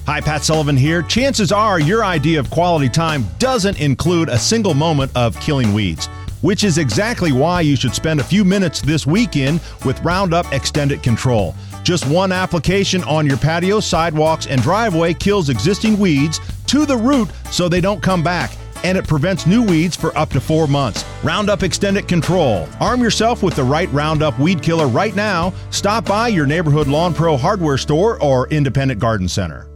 Hi, Pat Sullivan here. Chances are your idea of quality time doesn't include a single moment of killing weeds, which is exactly why you should spend a few minutes this weekend with Roundup Extended Control. Just one application on your patio, sidewalks, and driveway kills existing weeds to the root so they don't come back, and it prevents new weeds for up to 4 months. Roundup Extended Control. Arm yourself with the right Roundup weed killer right now. Stop by your neighborhood Lawn Pro hardware store or independent garden center.